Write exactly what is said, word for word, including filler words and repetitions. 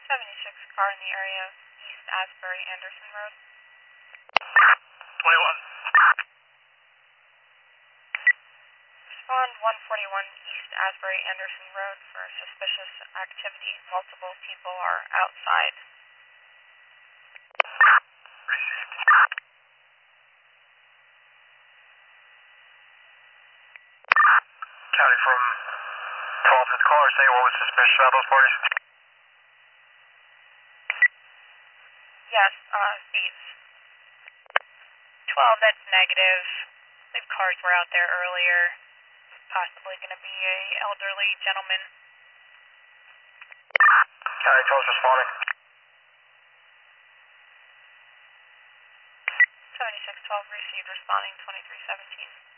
seventy-six car in the area, East Asbury Anderson Road. twenty-one. Respond one forty-one East Asbury Anderson Road for suspicious activity. Multiple people are outside. Received. County from twelve fifth caller, say what was suspicious about those parties? Yes, uh, thieves. twelve, that's negative. I believe cars were out there earlier. Possibly going to be a elderly gentleman. County twelve's responding. seventy-six twelve received, responding twenty-three seventeen.